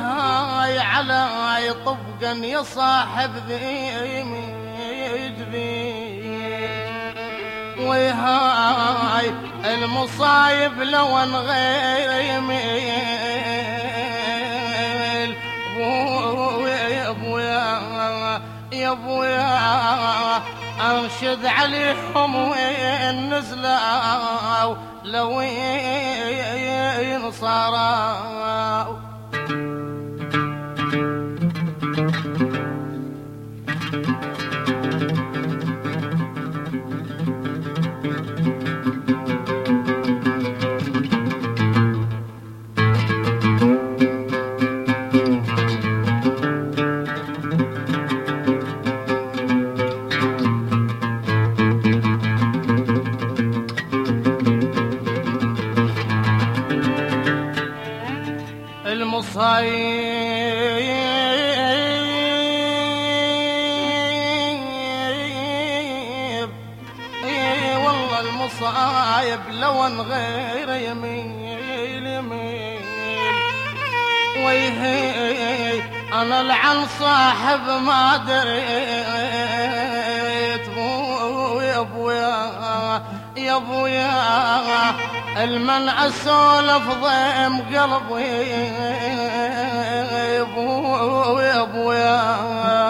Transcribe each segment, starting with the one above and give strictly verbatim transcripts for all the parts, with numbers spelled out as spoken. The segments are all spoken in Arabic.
ويهاي على طبقا يا صاحب ذي ويهاي المصايب لو غير يميل يا ابويا يا ابويا انشد عليهم وين نزلوا لو ينصروا المصايب اي والله المصايب لو غير يميل يميل ويهي انا لعن صاحب ما دريت يا ابويا يا ابويا المن اسولف ضيم قلبي يا ابويا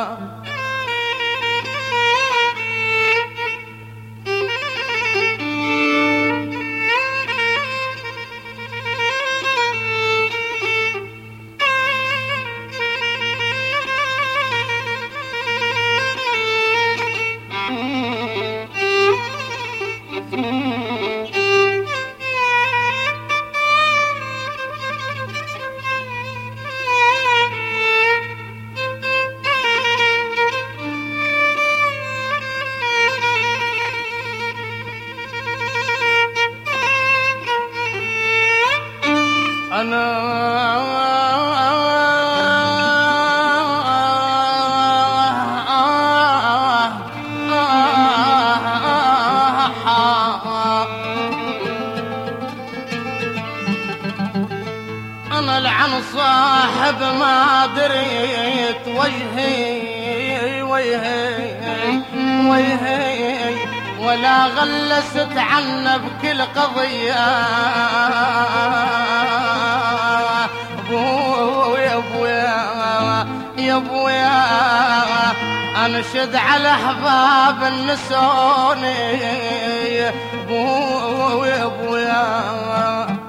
أنا لعن صاحب ما دريت وجهي ويهي ويهي ولا غلست عنه بكل قضية ابويا ابويا يا ابويا انشد على احباب النسوني ابويا ابويا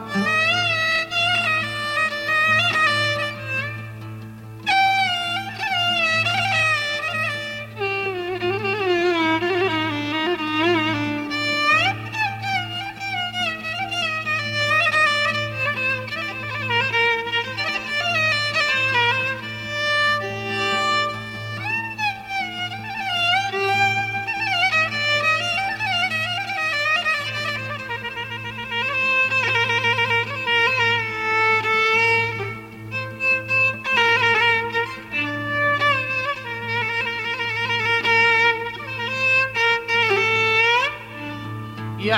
يا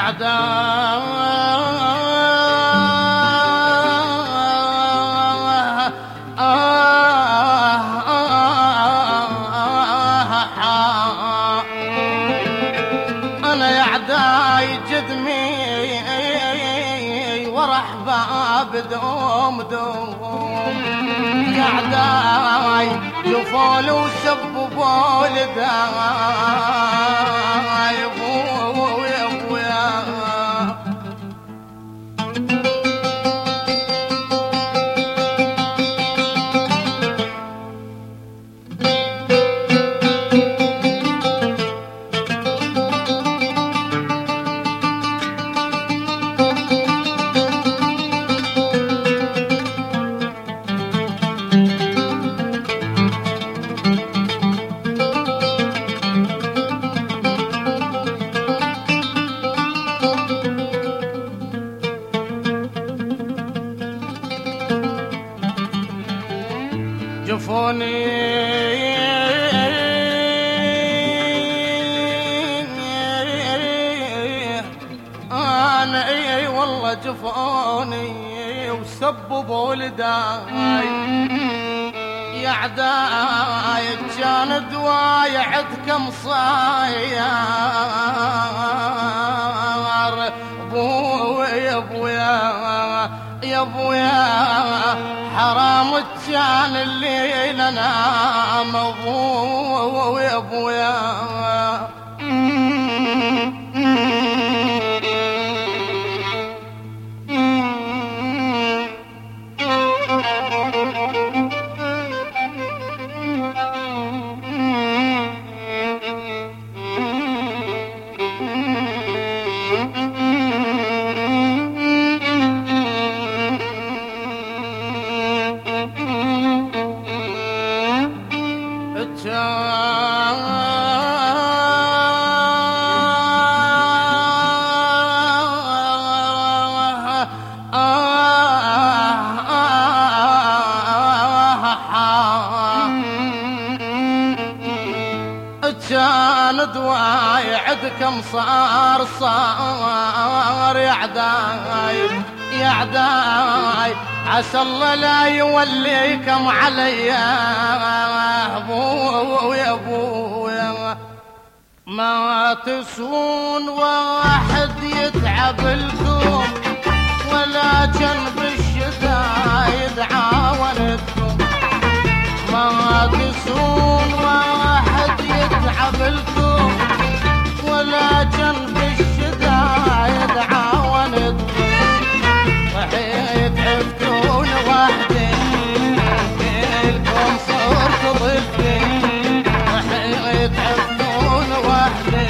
عداء أنا يا عداي جدمي ورحباب دوم دوم يا عداي جفول وسببوا لداي جفوني انا اي والله جفوني وسببوا ولداي يا عداي كان دواي عدكم صاير ابويا يا ابويا يا ابويا حرام كان الليل انام ابويا يا ابويا كان دواي عدكم صار صار يا عداي يا عداي عسى الله لا يوليكم علي ابويا ابويا ما تسون واحد يتعب لكم ولا جنب الشدايد عاونتكم ما تسون واحد يتعب لكم ولا جنب الشدايد عاونتكم صحيح تعبتون وحدي كلكم صرت ضدي صحيح تعبتون وحدي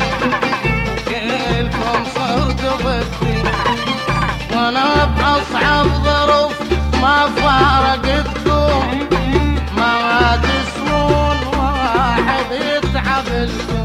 كلكم صرت ضدي وانا باصعب ظروف ما فارقتكم ما تسمون واحد يتعب لكم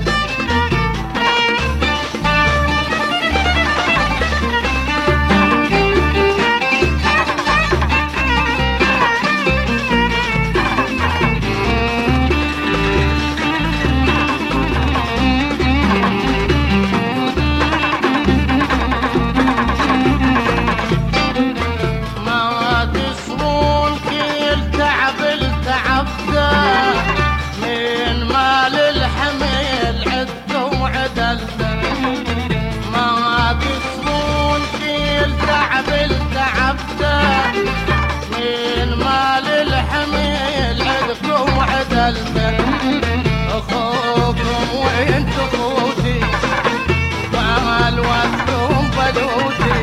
من مال الحمل عدكم عدلته ما تسمون في التعب التعبته من مال الحمل عدكم عدلته اخوكم وانت اخوتي مال وقتكم بلوتي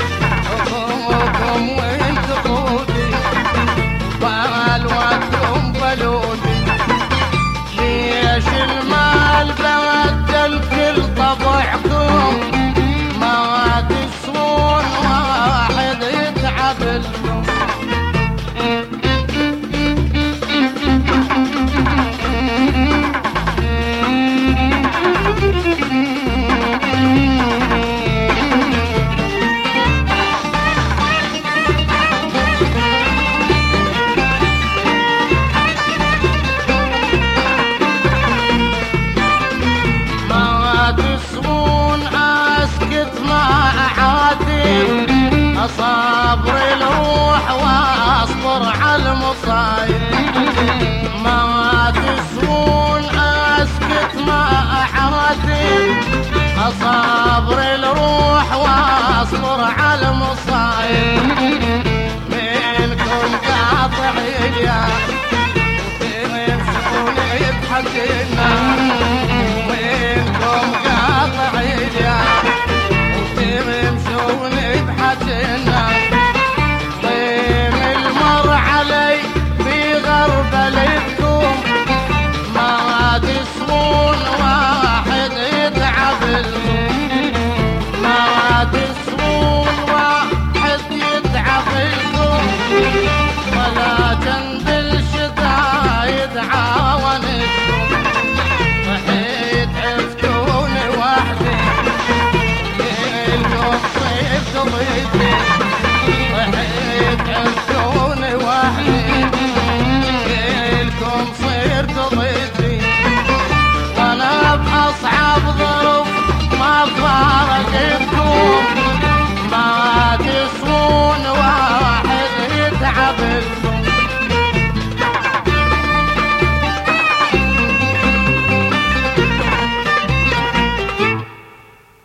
اخوكم وانت اخوتي مال وقتكم بلوتي ليش المال بدل كل طبعكم ما تسوون واحد يتعب لكم صبر الروح واصبر على المصايب ما تسوون اسكت ما اعاتب صبر الروح واصبر على المصايب منكم قاطع اليد وتمسكوني بحقنا منكم قاطع اليد وتمسكوني بحقنا